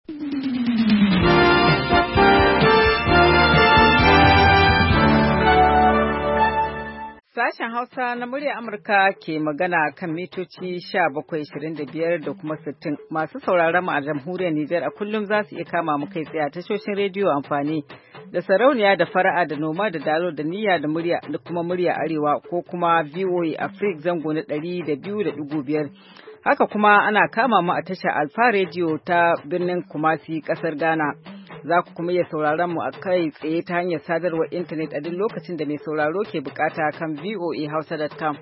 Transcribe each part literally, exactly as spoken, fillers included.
Sashen Hausa na murya Amurka ke magana kan mitoci sha bakwai ishirin da biyar da kuma sittin. Masu sauraron mu a jamhuriyar Nijar a kullum za su iya kama mu kai tsaye a tashoshin rediyo amfani da sarauniya da fara'a da noma da dalo da niyya da murya da kuma murya arewa ko kuma V O A Africa zango na ɗari da biyu da ɗigo biyar. Haka kuma ana kama mu a tashar Alfa Radio ta birnin Kumasi ƙasar Ghana. Za ku kuma iya sauraron mu a kai tsaye ta hanyar sadarwar intanet a duk lokacin da mai sauraro ke bukata kan v o a hausa dot com.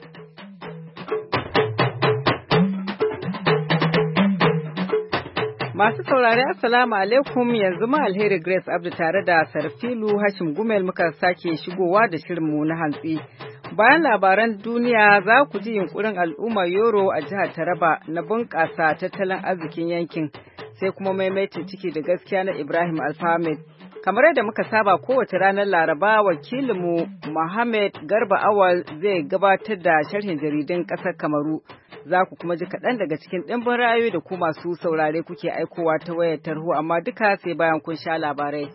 Masu saurari assalamu alaikum, yanzu ma alheri Grace Abdu tare da Sarfilu Hashim Gumel muka sake shigowa da shirinmu na hantsi. Bayan labaran duniya za ku ji yunkurin al'ummar Yoro a jihar Taraba na bunƙasa tattalin arzikin yankin. Sai kuma maimaitin ciki da gaskiya na Ibrahim Alfahamed. Kamar yadda muka saba kowace ranar Laraba, wakilinmu Mohammed Garba Awal zai gabatar da sharhin jaridun ƙasar Kamaru. Za ku kuma ji kaɗan daga cikin ɗimbin ra'ayoyi da ku masu saurare kuke aikowa ta wayar tarho, amma duka sai bayan kun sha labarai.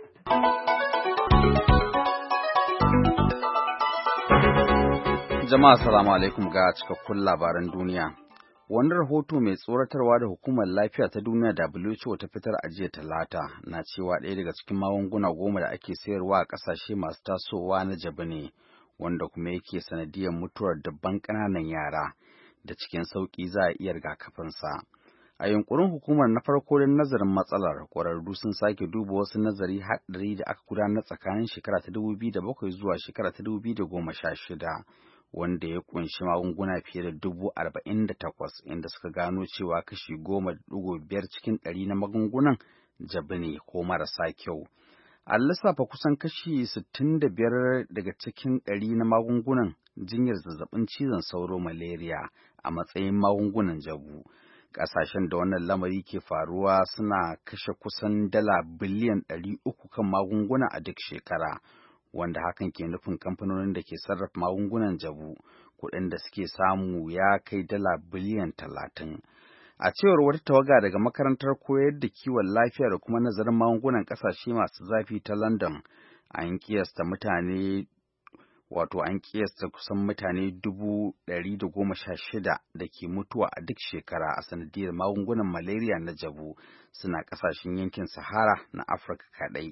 Jama'a salamu alaikum ga cikakkun labaran duniya. Wani rahoto mai tsoratarwa da Hukumar Lafiya ta Duniya W H O ta fitar a jiya Talata na cewa ɗaya daga cikin magunguna goma da ake sayarwa a ƙasashe masu tasowa na jabu ne, wanda kuma yake sanadiyar mutuwar dabban ƙananan yara da cikin sauƙi za a iya rigakafinsa. A yunkurin hukumar na farko don nazarin matsalar, ƙwararru sun sake duba wasu nazari haɗari da aka gudanar tsakanin shekara ta dubu biyu da bakwai zuwa shekara ta dubu biyu da goma sha shida. Wanda ya kunshi magunguna fiye da dubu arba'in da takwas, inda suka gano cewa kashi goma da ɗigo biyar cikin ɗari na magungunan jabu ne ko marasa kyau. An lissafa kusan kashi sittin da biyar daga cikin ɗari na magungunan jinyar zazzabin cizon sauro malaria a matsayin magungunan jabu. Ƙasashen da wannan lamari ke faruwa suna kashe kusan dala biliyan ɗari uku kan magunguna a duk shekara. Wanda hakan ke nufin kamfanonin da ke sarrafa magungunan jabu kuɗin da suke samu ya kai dala biliyan talatin. A cewar wata tawaga daga makarantar koyar da kiwon lafiya da kuma nazarin magungunan ƙasashe masu zafi ta London, an kiyasta mutane wato an kiyasta kusan mutane dubu ɗari da goma sha shida da ke mutuwa a duk shekara a sanadiyar magungunan malaria na jabu suna ƙasashen yankin Sahara na Afirka kaɗai.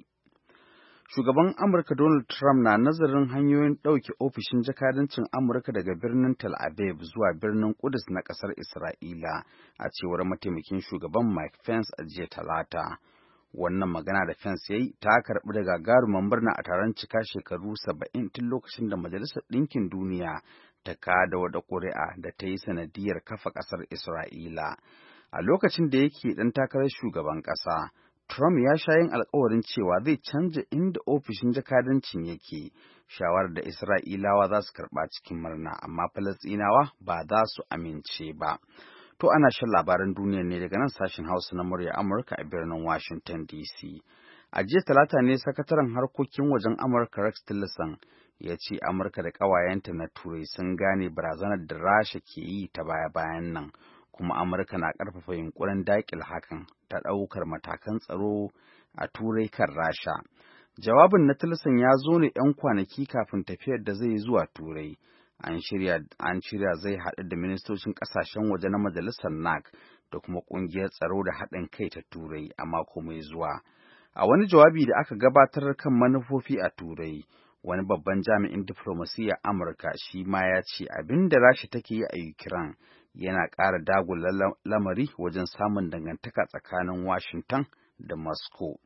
Shugaban Amurka Donald Trump na nazarin hanyoyin ɗauke ofishin jakadancin Amurka daga birnin Tel Aviv zuwa birnin Kudus na ƙasar Isra'ila, a cewar mataimakin shugaban Mike Pence a jiya Talata. Wannan magana da Pence ya yi ta karɓi da gagarumin murna a taron cika shekaru saba'in tun lokacin da Majalisar Ɗinkin Duniya ta kada wata ƙuri'a da ta yi sanadiyar kafa ƙasar Isra'ila. A lokacin da yake ɗan takarar shugaban ƙasa, Trump ya sha yin alkawarin cewa zai canja inda ofishin jakadancin yake, shawarar da Isra'ilawa za su karɓa cikin murna, amma Falasɗinawa ba za su amince ba. To ana shan labaran duniya ne daga nan sashen Hausa na murya Amurka a birnin Washington D C. A jiya Talata ne sakataren harkokin wajen Amurka Rex Tillerson ya ce Amurka da ƙawayenta na Turai sun gane barazanar da Rasha ke yi ta baya-bayan nan. Kuma Amurka na ƙarfafa yunkurin daƙil hakan ta ɗaukar matakan tsaro a Turai kan Rasha. Jawabin na Tillerson ya zo ne ‘yan kwanaki kafin tafiyar da zai zuwa Turai. An shirya an shirya zai haɗu da ministocin ƙasashen waje na Majalisar N A C da kuma ƙungiyar tsaro da haɗin kai ta Turai a mako mai zuwa. A wani jawabi da aka gabatar kan manufofi a Turai, wani babban jami'in diflomasiyyar Amurka shi ma ya ce abin da Rasha take yi a Ukraine yana ƙara dagula lamari wajen samun dangantaka tsakanin Washington da Moscow.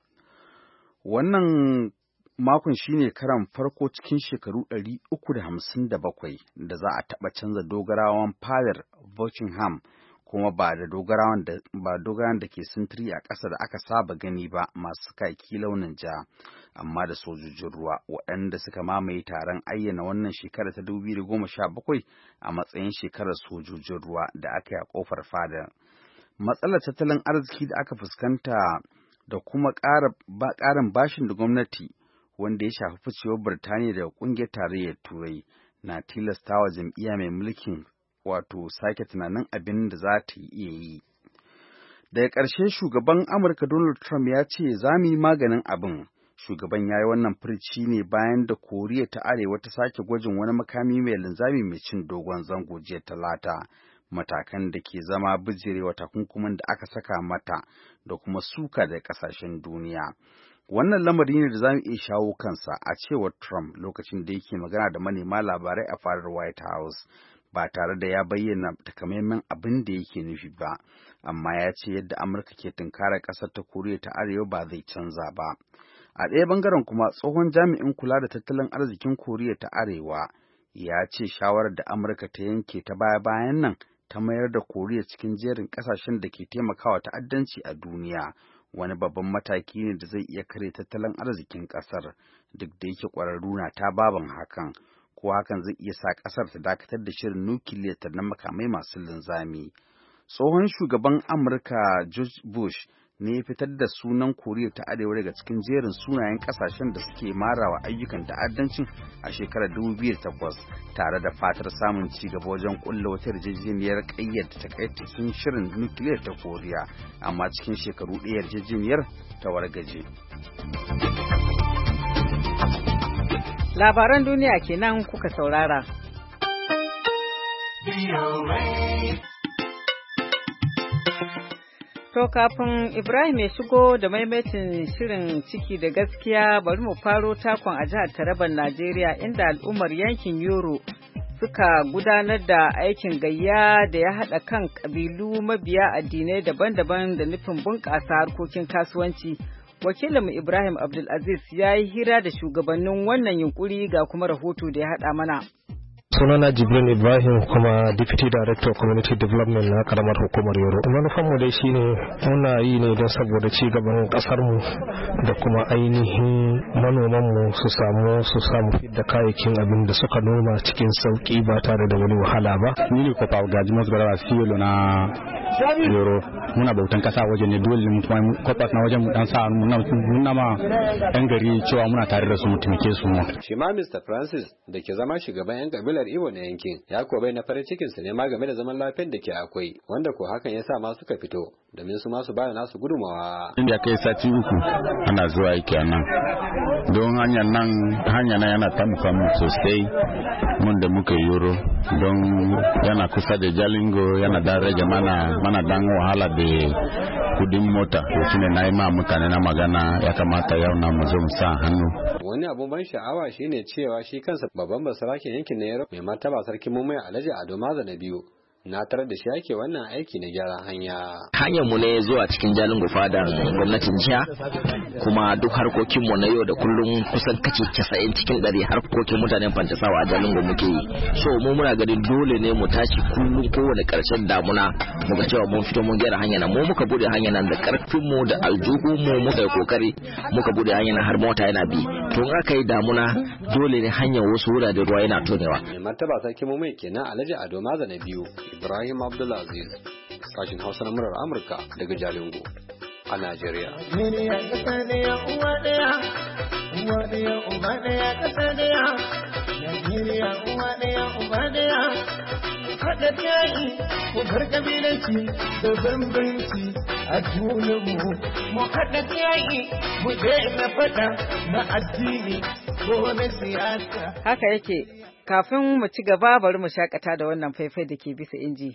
Wannan makon shine karan farko cikin shekaru ɗari uku da hamsin da bakwai da za a taɓa canza dogarawan fadar Buckingham, kuma ba da dogarawan da ba dogarawan da ke sintiri a ƙasa da aka saba gani ba masu kaki launin ja, amma da sojojin ruwa waɗanda suka mamaye taron ayyana wannan shekara ta dubu biyu da goma sha bakwai a matsayin shekarar sojojin ruwa da aka yi a ƙofar fadar. Matsalar tattalin arziki da aka fuskanta da kuma ƙarin bashin da gwamnati wanda ya shafi ficewar Birtaniya daga ƙungiyar tarayyar Turai na tilastawa jam'iyya mai mulkin wato sake tunanin abin da za ta iya yi. Daga ƙarshe shugaban Amurka Donald Trump ya ce za mu yi maganin abin. Shugaban ya yi wannan furci ne bayan da Koriya ta Arewa ta sake gwajin wani makami mai linzami mai cin dogon zango jiya Talata, matakan da ke zama bijirewa takunkumin da aka saka mata da kuma suka daga ƙasashen duniya. Wannan lamari ne da za mu iya shawo kansa, a cewar Trump lokacin da yake magana da manema labarai a fadar White House, ba tare da ya bayyana takamaiman abin da yake nufi ba, amma ya ce yadda Amurka ke tunkarar ƙasar ta Koriya ta Arewa ba zai canza ba. A ɗaya bangaren kuma tsohon jami'in kula da tattalin arzikin Koriya ta Arewa ya ce shawarar da Amurka ta yanke ta baya-bayan nan ta mayar da Koriya cikin jerin ƙasashen da ke taimakawa ta'addanci a duniya wani babban mataki ne da zai iya kare tattalin arzikin ƙasar, duk da yake ƙwararru na ta baban hakan, ko hakan zai iya sa ƙasar ta dakatar da shirin nukiliya ta na makamai masu linzami. Tsohon shugaban Amurka George Bush ne ya fitar da sunan Koriya ta Arewa daga cikin jerin sunayen kasashen da suke marawa ayyukan ta'addancin a shekarar dubu biyu da takwas, tare da fatar samun ci gaba wajen kulla wata yarjejeniyar ƙayyade takaitaccen shirin nukiliyar ta Koriya, amma cikin shekaru ɗaya yarjejeniyar ta wargaje. Labaran duniya kenan kuka saurara. To kafin Ibrahim ya shigo da maimaitin shirin ciki da gaskiya, bari mu faro takon a jihar Taraban Najeriya, inda al'ummar yankin Yoro suka gudanar da aikin gayya da ya haɗa kan ƙabilu mabiya addinai daban-daban da nufin bunƙasa harkokin kasuwanci. Wakilinmu Ibrahim Abdulaziz ya yi hira da shugabannin wannan yunkuri, ga kuma rahoto da ya haɗa mana. Sunana Jibrin Ibrahim, kuma Deputy Director Community Development na karamar hukumar Yoro. Manufanmu dai shine muna yi ne don saboda ci gaban kasarmu da kuma ainihin manomanmu su samu su samu fidda kayayyakin abin da suka noma cikin sauki ba tare da wani wahala ba. Ni ne kofa gaji masu garawa siyolo na Yoro. Muna bautan kasa waje ne, dole mu kuma kofas na wajen mu dan sa nuna ma yan gari cewa muna tare da su mu taimake su mu. Shi ma Mister Francis da ke zama shugaban yan kabilar Ibo na yankin ya ko bai na farin cikin su ne ma game da zaman lafiyar da ke akwai, wanda ko hakan ya sa ma suka fito domin su ma su bayar nasu gudumawa. Inda kai sati uku ana zuwa aiki a nan, don hanyar nan hanya nan yana taimaka mu sosai mun da muka Yoro, don yana kusa da Jalingo, yana da rage mana mana dan wahala da kudin mota. To shine na yi ma mutane na magana ya kamata yau na mu zo mu sa hannu. Wani abun ban sha'awa shine cewa shi kansa babban basarakin yankin na Yoro mai martaba sarkin Mumbai Alhaji Ado Maza na biyu na tarar da shi ake wannan aiki na gyaran hanya. Hanyar mu ne zuwa cikin Jalingo fadan gwamnatin jiha, kuma duk harkokin mu na yau da kullum kusan kace casa'in cikin ɗari harkokin mutanen Fantasawa a Jalingo muke yi. So mu muna ganin dole ne mu tashi kullum kowane karshen damuna muka cewa mun fito mun gyara hanya nan. Mu muka bude hanya nan da karfin mu da aljuhu mu muka yi kokari muka bude hanya nan har mota yana bi. To in aka yi damuna dole ne hanyar wasu wuraren ruwa yana tonewa. Mai martaba sarkin Mumbai kenan Alhaji Ado Maza na biyu. Ibrahim Abdulaziz, sashin Hausa na murar Amurka daga Jalingo a Najeriya. Haɗa yayi mu bar kabilanci da bambanci a junanmu, mu haɗa yayi mu daina faɗa na addini ko na siyasa. Haka yake. Kafin mu ci gaba, bari mu shakata da wannan faifai da ke bisa inji.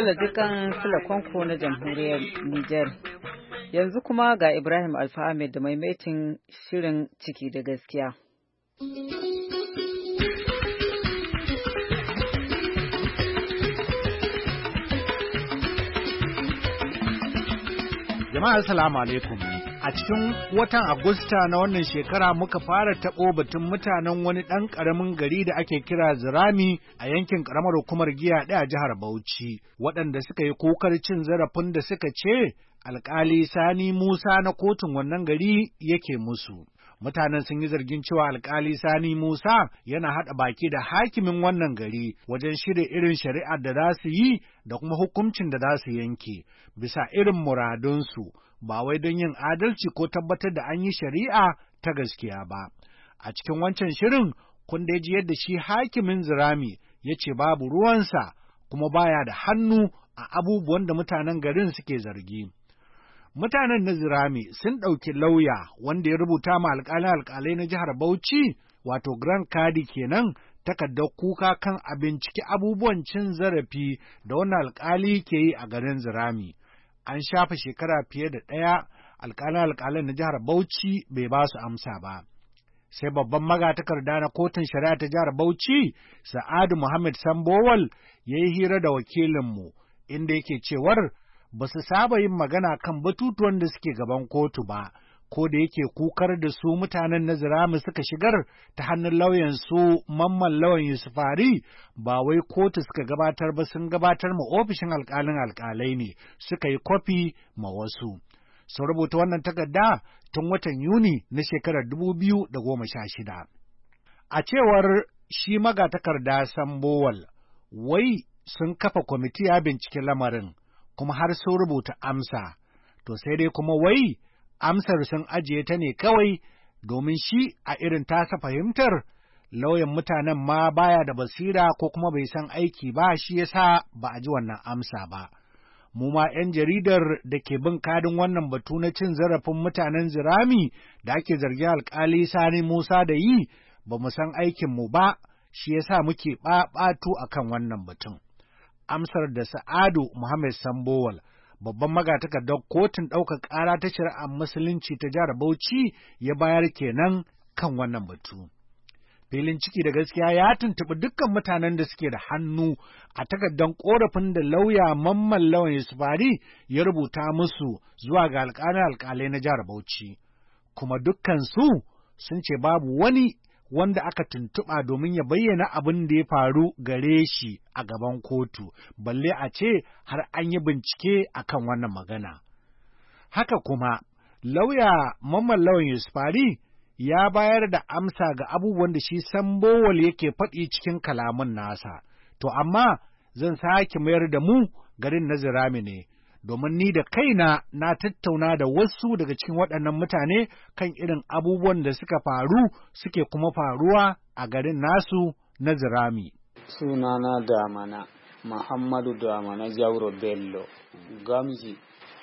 Allah dukan Sulakonko na jamhuriyar Nijar. Yanzu kuma ga Ibrahim Alfa Ahmed da maimaitin shirin ciki da gaskiya. Jama'a assalamu alaikum. A cikin watan Agusta na wannan shekara muka fara taɓo batun mutanen wani ɗan ƙaramin gari da ake kira Zirami a yankin ƙaramar hukumar Giya ɗaya a jihar Bauchi, waɗanda suka yi kokar cin zarafin da suka ce alƙali Sani Musa na kotun wannan gari yake musu. Mutanen sun yi zargin cewa alƙali Sani Musa yana haɗa baki da hakimin wannan gari wajen shirya irin shari'ar da za su yi da kuma hukuncin da za su yanke bisa irin muradunsu. Ba wai don yin adalci ko tabbatar da an yi shari'a ta gaskiya ba. A cikin wancan shirin, kun da ji yadda shi hakimin Zirami ya ce babu ruwansa kuma baya da hannu a abubuwan da mutanen garin suke zargi. Mutanen na Zirami sun ɗauki lauya wanda ya rubuta ma alƙalin alƙalai na jihar Bauchi, wato Grand Kadi kenan, takardar kuka kan a binciki abubuwan cin zarafi da wannan alƙali ke yi a garin Zirami. An shafe shekara fiye da ɗaya alƙalin alƙalin na jihar Bauchi bai ba su amsa ba. Sai babban magatakarda na kotun shari'a ta jihar Bauchi, Sa'adu Muhammad Sambowal, ya yi hira da wakilinmu, inda yake cewar ba su saba yin magana kan batutuwan da suke gaban kotu ba, ko da yake kukar da su mutanen na Zirami suka shigar ta hannun lauyan su Mamman Lawan Yusufari ba wai kotu suka gabatar ba, sun gabatar ma ofishin alƙalin alƙalai ne suka yi kwafi ma wasu. Sun rubuta wannan takarda tun watan Yuni na shekarar dubu biyu da goma sha shida. A cewar shi magatakarda Sambowal, wai sun kafa kwamiti ya bincike lamarin, kuma har sun rubuta amsa, to sai dai kuma wai amsar sun ajiye ta ne kawai domin shi a irin tasa fahimtar lauyan mutanen ma baya da basira ko kuma bai san aiki ba, shi yasa ba a ji wannan amsa ba. Mu ma ‘yan jaridar da ke bin kadin wannan batu na cin zarafin mutanen Zirami da ake zargin alƙali Sani Musa da yi ba mu san aikinmu ba, shi yasa muke ɓaɓatu a kan wannan batun. Amsar da Sa'adu Muhammad Sambowal, babban magatakardar kotun ɗaukar ƙara ta shari'ar musulunci ta jihar Bauchi, ya bayar kenan kan wannan batu. Filin ciki da gaskiya ya tuntuɓi dukkan mutanen da suke da hannu a takardar ƙorafin da lauya Mamman Lawan Yusufari ya rubuta musu zuwa ga alƙalin alƙalai na jihar Bauchi, kuma dukkansu sun ce babu wani wanda aka tuntuɓa domin ya bayyana abin da ya faru gare shi a gaban kotu, balle a ce har an yi bincike a kan wannan magana. Haka kuma, lauya Mamman Lawan Yusufari ya bayar da amsa ga abubuwan da shi Sambowal yake faɗi cikin kalamun nasa, to amma zan sake mayar da mu garin na Zirami ne, domin ni da kaina na tattauna da wasu daga cikin waɗannan mutane kan irin abubuwan da suka faru suke kuma faruwa a garin nasu na Zirami. Sunana Damana, Muhammadu Damana Jauro Bello, Gamji,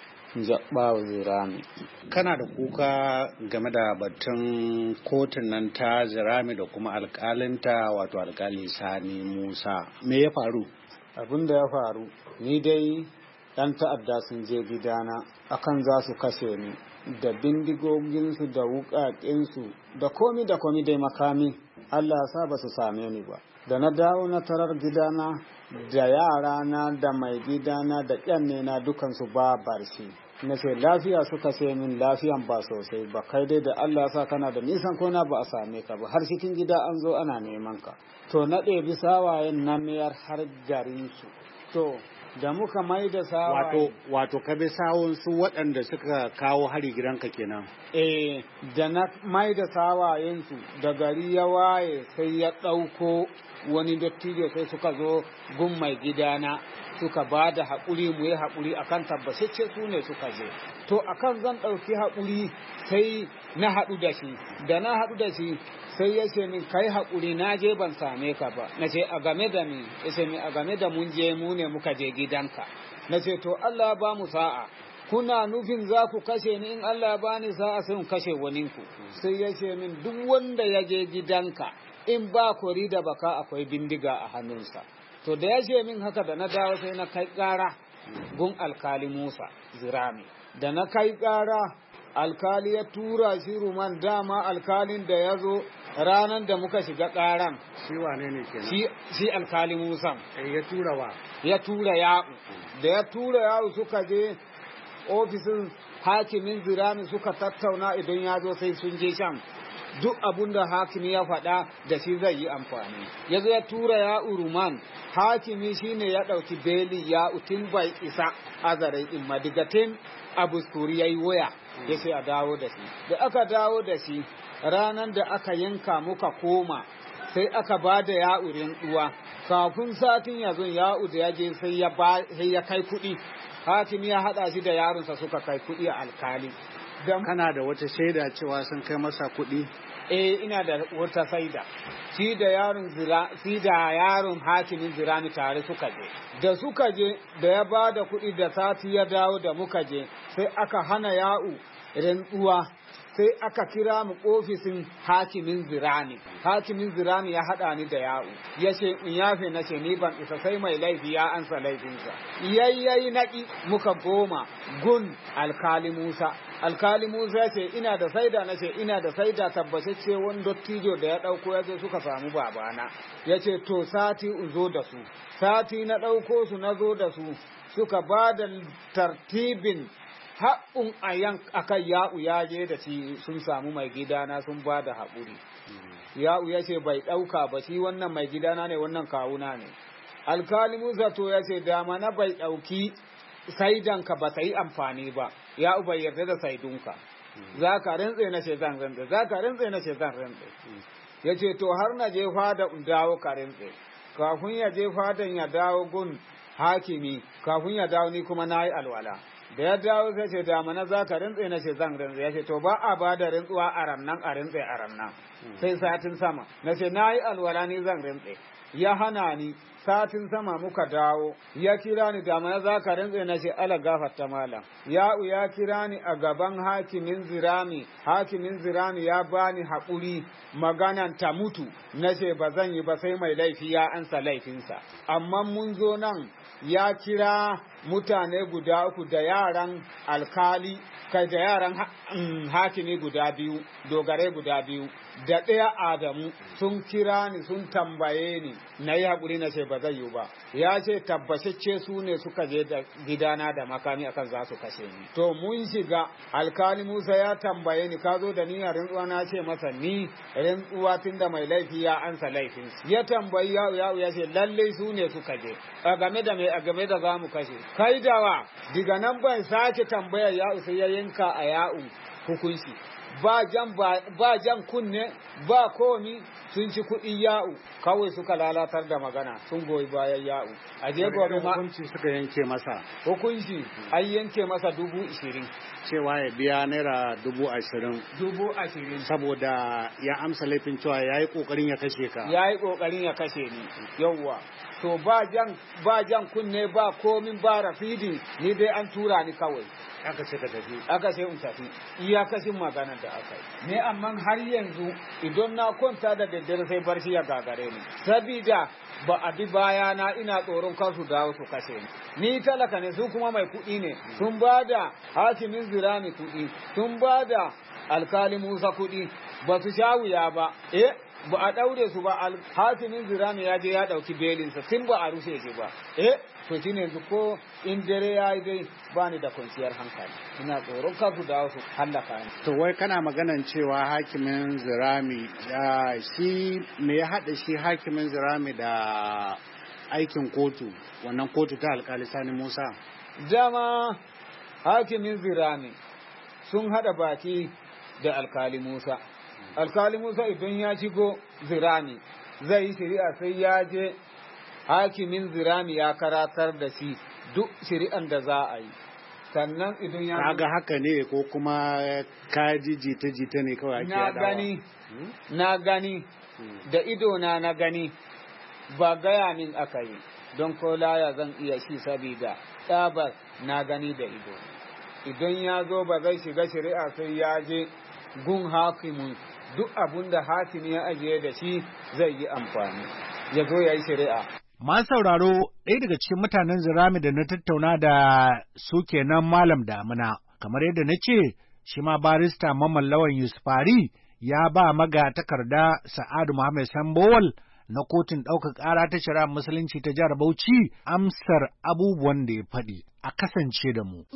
Jaɓawa Zirami. Kana da kuka game da batun kotun nan ta Zirami da kuma alƙalinta, wato alƙali Sani Musa. Me ya faru? Abin da ya faru, ni dai ‘yan ta'adda sun je gidana akan za su kashe ni da bindigoginsu da wuƙaƙinsu da komi da komi dai makami. Allah sa ba su same ni ba. Da na dawo na tarar gidana da yarana da mai gidana da ƙyannena dukansu ba barci. Na ce lafiya suka ce min lafiyan ba sosai ba, kai dai da Allah sa kana da nisan kona ba a same ka ba, har cikin gida an zo ana neman ka. To na ɗebi sawayen na mayar har garinsu. To da muka mai da sawaye. Wato, wato ka bi sawun su waɗanda suka kawo hari gidanka kenan. Eh, da na mai da sawayensu da gari ya waye sai ya ɗauko wani dattijo sai suka zo gun mai gidana suka ba da haƙuri mu yi haƙuri akan tabbatacce su ne suka je. To akan zan ɗauki haƙuri sai na haɗu da shi, da na haɗu da shi sai ya ce min kai haƙuri na je ban same ka ba. Na ce a game da ni, ya ce min a game da mun je mu ne muka je gidanka. Na ce to Allah ba mu sa'a, kuna nufin za ku kashe ni, in Allah ba ni sa'a sai in kashe waninku. Sai ya ce min duk wanda ya je gidanka in ba kori da baka akwai bindiga a hannunsa. to da ya ce min haka da na dawo sai na kai ƙara gun alkali Musa Zirami da na kai ƙara alkali ya tura shi ruman, dama alkalin da ya zo ranar da muka shiga ƙaran shi wane ne kenan shi shi alkali Musa ya tura wa ya tura ya'u da ya tura ya'u suka je ofisin hakimin Zirami suka tattauna idan ya zo sai sun je shan duk abun da hakimi ya faɗa da shi zai yi amfani ya zo ya tura ya'u ruman, hakimi shine ya ɗauki beli ya'u tun bai isa azarai in madigatin abuskuri ya yi waya ya ce a dawo da shi da aka dawo da shi ranar da aka yanka muka koma sai aka ba da ya'urin ɗuwa kafin satin ya zo ya'u da ya je sai ya kai kuɗi hakimi ya haɗa shi da yaronsa suka kai kuɗi a alkali. Kana da wata shaida cewa sun kai masa kuɗi? Eh ina da wata shaida. Shi da yaron zira shi da yaron hakimin Zirami tare suka je. Da suka je da ya ba da kuɗi da sati ya dawo da muka je sai aka hana ya'u rantsuwa. Sai aka kira mu ofisin hakimin Zirami. Hakimin Zirami ya haɗa ni da ya'u. Ya ce in yafe na ce ni ban isa sai mai laifi ya ansa laifinsa. Yayyayi naƙi muka goma gun alkali Musa. Alkali Musa ce ina da saida na ce ina da saida tabbatacce wani dottijo da ya ɗauko ya zo suka samu babana. Ya ce to sati in zo da su. Sati na ɗauko su na zo da su suka ba da tartibin haƙun a yan akan ya'u ya je da shi sun samu mai gidana sun ba da haƙuri. Ya'u ya ce bai ɗauka ba shi wannan mai gidana ne wannan kawuna ne. Alkali Musa to ya ce dama na bai ɗauki saidanka ba ta yi amfani ba. Ya'u bai yarda da saidunka. Za ka rantse na ce zan rantse, za ka rantse na ce zan rantse. Ya ce to har na je fada in dawo ka rantse. Kafin ya je fadan ya dawo gun hakimi, kafin ya dawo ni kuma na yi alwala. Da ya dawo sai ce da mana za ka rintse na ce zan rintse ya ce to ba a ba da rintsuwa a rannan a rintse a rannan sai satin sama na ce na yi alwala ni zan rintse ya hana ni satin sama muka dawo ya kira ni da mana za ka rintse na ce ala gafarta malam ya'u ya kira ni a gaban hakimin Zirami hakimin Zirami ya bani haƙuri maganan ta mutu na ce ba zan yi ba sai mai laifi ya ansa laifinsa amma mun zo nan ya kira mutane guda uku da yaran alkali kai da yaran hakimi guda biyu dogare guda biyu da ɗaya Adamu sun kira ni sun tambaye ni na yi haƙuri na ce ba zai yi ba ya ce tabbacecce su ne suka je da gidana da makami akan za su kashe ni to mun shiga alkali Musa ya tambaye ni ka zo da niyyar rintsuwa na ce masa ni rintsuwa tun da mai laifi ya ansa laifin ya tambayi yawo yawo ya ce lallai su ne suka je a game da mai a game da za mu kashe kai dawa diga nan ban sake tambayar yawo sai ya yanka a yawo hukunci ba jan ba jan kunne ba komi sun ci kuɗi ya'u kawai suka lalatar da magana sun goyi bayan ya'u a je gobe ma hukunci suka yanke masa hukunci an yanke masa dubu ishirin cewa ya biya naira dubu ashirin dubu ashirin saboda ya amsa laifin cewa ya yi ƙoƙarin ya kashe ka ya yi ƙoƙarin ya kashe ni yawwa to ba jan ba jan kunne ba komin ba rafidi ni dai an tura ni kawai aka ce ka tafi aka ce in tafi iyakacin maganar da aka yi ne amma har yanzu idan na kwanta da daddare sai barci ya gagare ni sabida ba a bi bayana ina tsoron kar su dawo su kashe ni ni talaka ne su kuma mai kuɗi ne sun ba da hakimin Zirami kuɗi sun ba da alkali Musa kuɗi ba su sha wuya ba eh ba a ɗaure su ba hakimin Zirami ya je ya ɗauki belinsa tun ba a rushe shi ba eh to shi ne yanzu ko in dare ya yi dai ba ni da kwanciyar hankali ina tsoron kar su dawo su hallaka ni to wai kana maganan cewa hakimin Zirami da shi me ya haɗa shi hakimin Zirami da aikin kotu wannan kotu ta alkali Sani Musa dama hakimin Zirami sun haɗa baki da alkali Musa alkali Musa idan ya shigo Zirami zai yi shari'a sai ya je hakimin Zirami ya karatar da shi duk shari'an da za a yi sannan idan ya kaga haka ne ko kuma ka ji jita jita ne kawai ake na gani na gani da ido na na gani ba gaya min aka yi don ko laya zan iya shi sabida tabbas na gani da ido idan ya zo ba zai shiga shari'a sai ya je gun hakimin duk abun da hakimi ya ajiye da shi zai yi amfani ya zo ya yi shari'a Masu sauraro ɗaya daga cikin mutanen Zirami da na tattauna da su kenan Malam Damina. Kamar yadda na ce, shi ma barista Mamman Lawan Yusufari ya ba maga takarda Sa'adu Muhammad Sambowal na kotun ɗaukar ƙara ta shari'ar musulunci ta jihar Bauchi amsar abubuwan da ya faɗi. A kasance da mu.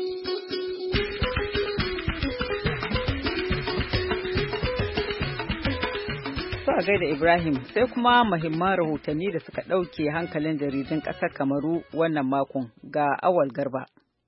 a gaida Ibrahim sai kuma muhimman rahotanni da suka ɗauke hankalin jaridun ƙasar Kamaru wannan makon ga Awal Garba.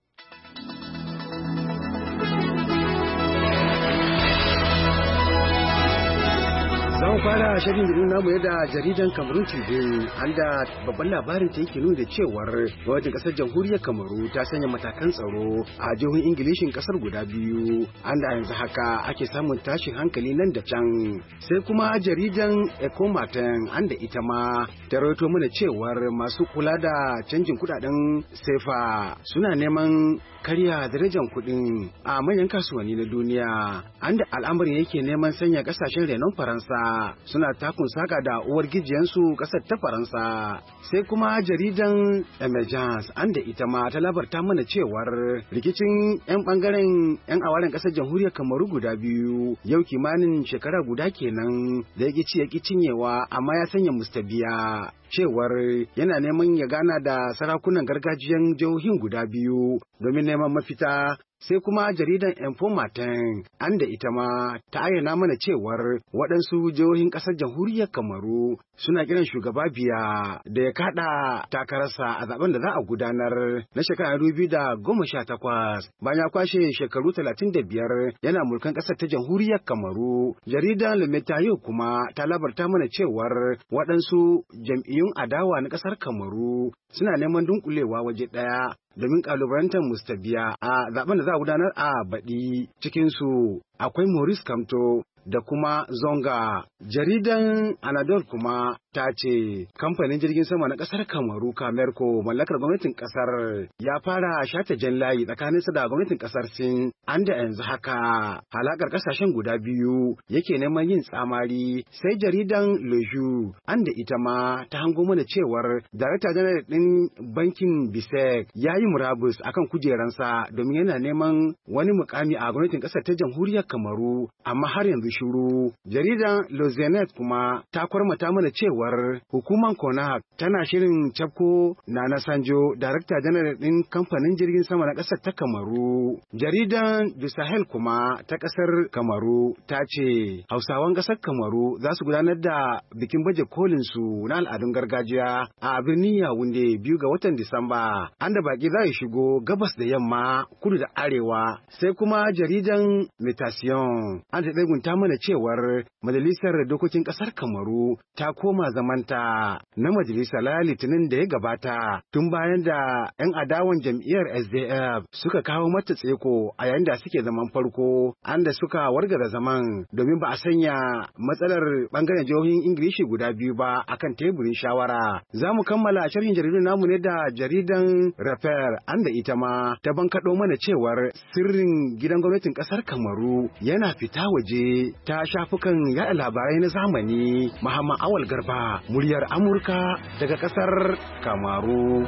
Zan fara shirin gidan namu yadda jaridan Cameroon Tribune an da babban labarin ta yake nuna da cewar gwamnatin kasar jamhuriyar Kamaru ta sanya matakan tsaro a jihohin Ingilishin kasar guda biyu an da yanzu haka ake samun tashin hankali nan da can. Sai kuma jaridan Ecomatin an da ita ma ta rawaito mana cewar masu kula da canjin kudaden sefa suna neman karya darajar kuɗin a manyan kasuwanni na duniya an da al'amarin yake neman sanya ƙasashen renon Faransa suna takun saka da uwar gijiyansu ƙasar ta Faransa. Sai kuma jaridan Emergence an da ita ma ta labarta mana cewar rikicin 'yan ɓangaren 'yan awaren ƙasar jamhuriyar Kamaru guda biyu yau kimanin shekara guda kenan da ya ci ya cinyewa amma ya sanya mustabiya cewar yana neman ya gana da sarakunan gargajiyan jihohin guda biyu domin neman mafita. Sai kuma jaridan Informatin an da ita ma ta ayyana mana cewar waɗansu jihohin ƙasar jamhuriyar Kamaru suna kiran shugaba biya da ya kaɗa takararsa a zaben da za a gudanar na shekara dubu biyu da goma sha takwas bayan ya kwashe shekaru talatin da biyar yana mulkan ƙasar ta jamhuriyar Kamaru. Jaridan Le Metayo kuma ta labarta mana cewar waɗansu jam'iyyun adawa na ƙasar Kamaru suna neman dunkulewa waje ɗaya domin kalubalantar mustabiya a zaben da za a gudanar a baɗi. Cikinsu akwai Maurice Kamto da kuma Zonga. Jaridan Anadol kuma ta ce kamfanin jirgin sama na ƙasar Kamaru Kamerko mallakar gwamnatin ƙasar ya fara shata jan layi tsakaninsa da gwamnatin ƙasar Sin an da yanzu haka halakar ƙasashen guda biyu yake neman yin tsamari. Sai jaridan Leju an da ita ma ta hango mana cewar darakta janar ɗin bankin Bisek ya yi murabus akan kujeransa domin yana neman wani mukami a gwamnatin ƙasar ta jamhuriyar Kamaru amma har yanzu shiru. Jaridan Lozenet kuma ta kwarmata mana cewar hukumar Konak tana shirin cafko Nana Sanjo, darakta janar ɗin kamfanin jirgin sama na ƙasar ta Kamaru. Jaridan Du Sahel kuma ta ƙasar Kamaru ta ce Hausawan ƙasar Kamaru za su gudanar da bikin baje kolin su na al'adun gargajiya a birnin Yawunde biyu ga watan Disamba. An da baki za su shigo gabas da yamma, kudu da arewa. Sai kuma jaridan Mutation an da ɗagunta mana cewar majalisar dokokin ƙasar Kamaru ta koma zamanta na majalisa la litinin da ya gabata tun bayan da 'yan adawan jam'iyyar S D F suka kawo mata tseko a yayin da suke zaman farko an da suka wargaza zaman domin ba a sanya matsalar bangaren jihohin Ingilishi guda biyu ba akan teburin shawara. Za mu kammala sharhin jaridun namu ne da jaridan Refer an da ita ma ta bankaɗo mana cewar sirrin gidan gwamnatin ƙasar Kamaru yana fita waje ta shafukan yaɗa labarai na zamani. Muhammad Awal Garba, muryar Amurka daga ƙasar Kamaru.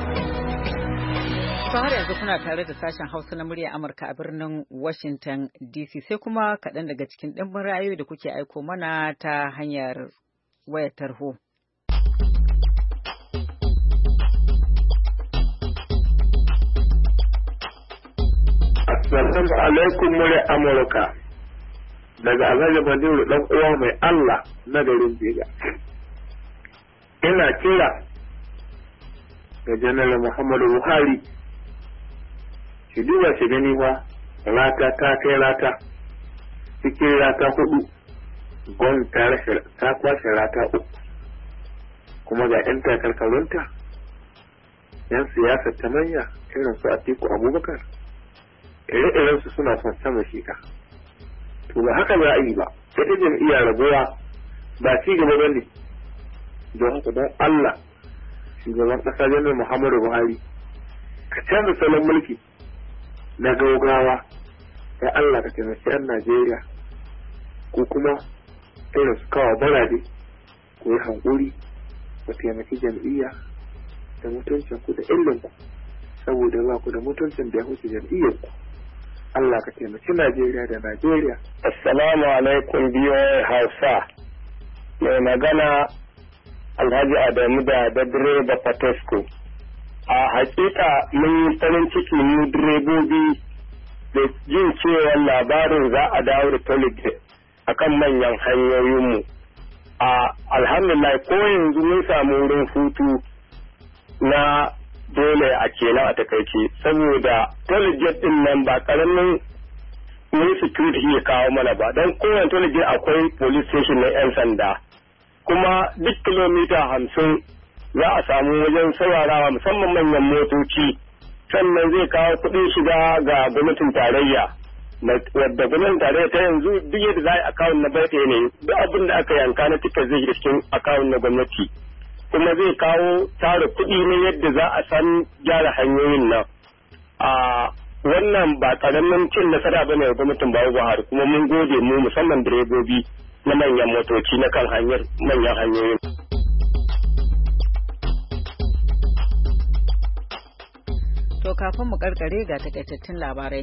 har yanzu kuna tare da sashen Hausa na muryar Amurka a birnin Washington D C sai kuma kaɗan daga cikin ɗimbin ra'ayoyi da kuke aiko mana ta hanyar wayar tarho. Assalamu alaikum muryar Amurka. Daga Alhaji Badiru ɗan uwa mai Allah na garin Biga. Ina kira ga Janar Muhammadu Buhari shi duba shi gani ba rata ta kai rata cikin rata hudu gwamnati ta kwashe rata uku kuma ga 'yan takarkarunta 'yan siyasar ta manya irin su Atiku Abubakar ire-irensu suna son sama shika. To ba haka za a yi ba, ita jam'iyya rabuwa ba ci gaba ba ne, don haka don Allah shugaban ƙasa janar Muhammadu Buhari ka canza salon mulki na gaugawa, ya Allah ka taimaki 'yan Najeriya ko kuma irin su kawo barade ko yi hankuri ku taimaki jam'iyya da mutuncin ku da illin ku saboda ba ku da mutuncin da ya huce jam'iyyar ku. Allah ka taimaki Najeriya da Najeriya. Assalamu alaikum biyo Hausa. Mai magana Alhaji Adamu da da direba Patesco. A hakika mun yi farin ciki mu direbobi da jin cewa labarin za a dawo da toilet akan manyan hanyoyinmu. A alhamdulillah ko yanzu mun samu wurin hutu na dole a kenan a takaice saboda toilet din nan ba karamin mun security ya kawo mana ba don kowane toilet akwai police station na 'yan sanda kuma duk kilomita hamsin za a samu wajen saurarawa musamman manyan motoci sannan zai kawo kuɗin shiga ga gwamnatin tarayya wadda gwamnatin tarayya ta yanzu duk yadda za a yi akawun na baita ne duk abin da aka yanka na tiket zai shiga cikin akawun na gwamnati kuma zai kawo tara kuɗi ne yadda za a san gyara hanyoyin nan a wannan ba ƙaramin cin nasara bane ga gwamnatin Babu Buhari kuma mun gode mu musamman direbobi na manyan motoci na kan hanyar manyan hanyoyin. To kafin mu karkare ga takaitattun labarai.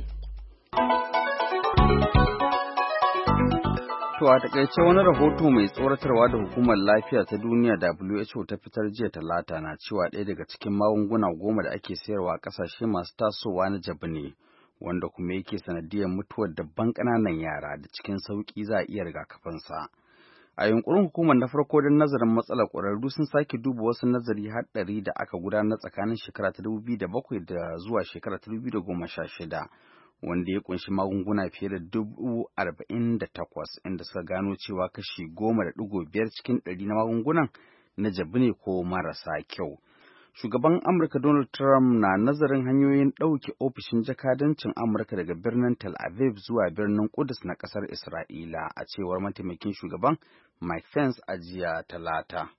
To a takaice wani rahoto mai tsoratarwa da hukumar lafiya ta duniya W H O ta fitar jiya talata na cewa ɗaya daga cikin magunguna goma da ake sayarwa a ƙasashe masu tasowa na jabu ne, wanda kuma yake sanadiyar mutuwar dabban ƙananan yara da cikin sauƙi za a iya rigakafinsa. A yunkurin hukumar na farko don nazarin matsalar ƙwararru sun sake duba wasu nazari haɗari da aka gudanar tsakanin shekara ta dubu biyu da bakwai da zuwa shekara ta dubu biyu da goma sha shida. Wanda ya kunshi magunguna fiye da dubu arba'in da takwas inda suka gano cewa kashi goma da ɗigo biyar cikin ɗari na magungunan na jabu ne ko marasa kyau. Shugaban Amurka Donald Trump na nazarin hanyoyin ɗauke ofishin jakadancin Amurka daga birnin Tel Aviv zuwa birnin Kudus na ƙasar Isra'ila a cewar mataimakin shugaban Mike Pence a jiya Talata.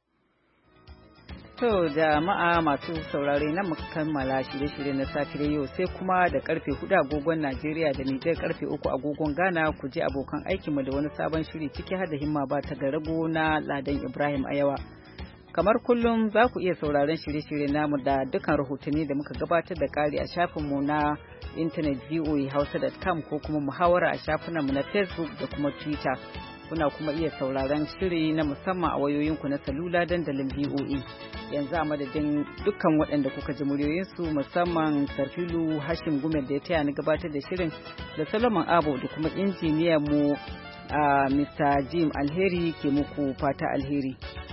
To jama'a masu saurare na muka kammala shirye-shirye na safiyar yau sai kuma da karfe hudu agogon Najeriya da Nijar karfe uku agogon Ghana ku je abokan aikinmu da wani sabon shiri ciki har da himma ba ta garago na Ladan Ibrahim Ayawa. Kamar kullum za ku iya sauraron shirye-shirye namu da dukkan rahotanni da muka gabatar da kari a shafinmu na intanet v o a hausa dot com ko kuma muhawara a shafinanmu na Facebook da kuma Twitter. Kuna kuma iya sauraron shiri na musamman a wayoyinku na salula dandalin V O A. Yanzu a madadin dukkan waɗanda kuka ji muryoyinsu musamman Sarfilu Hashim Gumel da ya taya ni gabatar da shirin da Solomon Abo da kuma injiniyan mu a Mister Jim Alheri ke muku fata alheri.